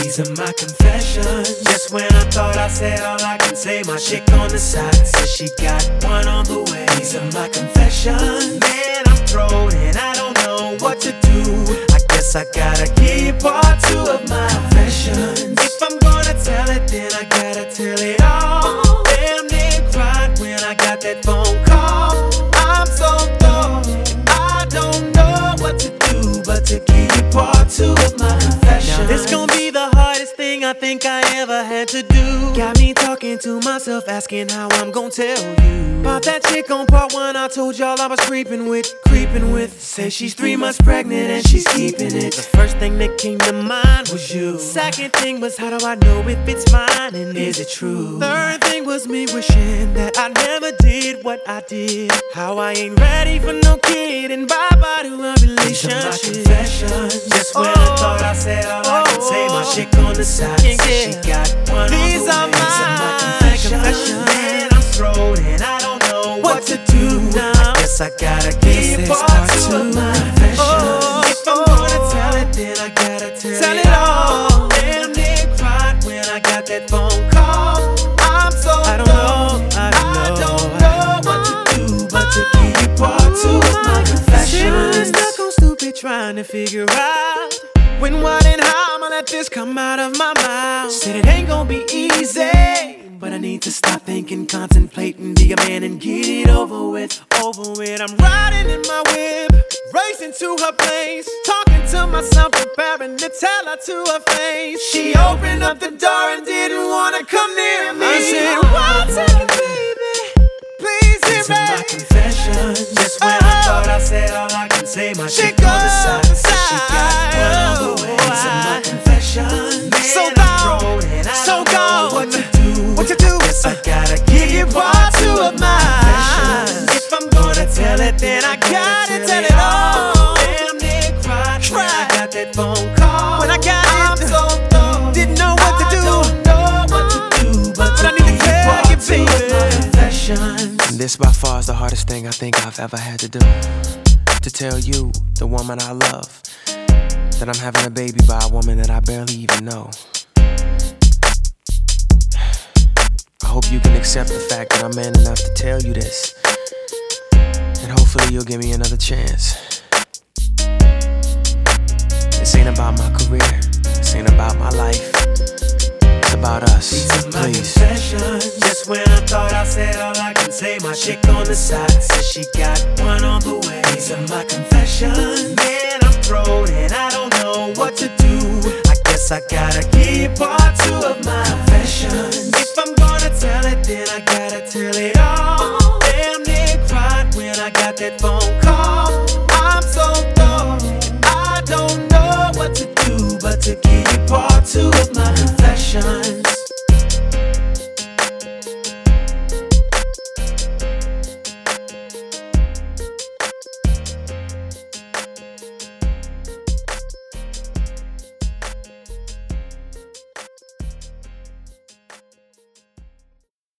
These are my confessions. Just when I thought I said all I can say, my chick on the side says she got one on the way. These are my confessions. Man, I'm thrown and I don't know what to do. I guess I gotta keep part two of my confessions. If I'm gonna tell it, then I gotta tell it all. Damn near cried when I got that phone call. I'm so thrown, I don't know what to do but to keep part two of my confessions. Now this gon' be the hardest thing I think I ever had to do. Got me talking to myself, asking how I'm gon' tell you about that chick on part one I told y'all I was creeping with. Say she's 3 months pregnant and she's keeping it. The first thing that came to mind was you. Second thing was, how do I know if it's mine and is it true? Third thing was me wishing that I never did what I did. How I ain't ready for no kid and bye-bye to a relationship. These are my confessions. Just when I thought I said all I could say, my chick on the side said she got one. These are my confessions. Man, I'm thrown and I don't know what to do now. I guess I gotta keep part two of my confessions. If I'm gonna tell it, then I gotta tell it all. Damn near cried when I got that phone call. I'm so I don't know what to do but to keep part two of my confessions. Sitting stuck on stupid trying to figure out when, what, and how I'ma let this come out of my mouth. Said it ain't gonna be easy, but I need to stop thinking, contemplating, be a man and get it over with. I'm riding in my whip, racing to her place, talking to myself, preparing to tell her to her face. She opened up the door and didn't wanna come near me. I said, one second, baby, please hear me. These are my confessions. Just when I thought I said all I can say, my chick on the side said she got one on the way. These are my confessions. Man, so gone, and I don't know what to do. Yes, I gotta give you part two of my confessions. If I'm gonna tell it, then I gotta tell it all. Damn near cried when I got that phone call. When I got it, I'm so thrown, didn't know what to do. I don't know what to do, but I need to tell you, baby. This by far is the hardest thing I think I've ever had to do. To tell you, the woman I love, that I'm having a baby by a woman that I barely even know. I hope you can accept the fact that I'm man enough to tell you this, and hopefully you'll give me another chance. This ain't about my career, this ain't about my life, it's about us. These are my confessions. Just when I thought I said all I can say, my chick on the side says she got one on the way. These are my confessions. Man, I'm thrown and I don't know what to do. I guess I gotta keep on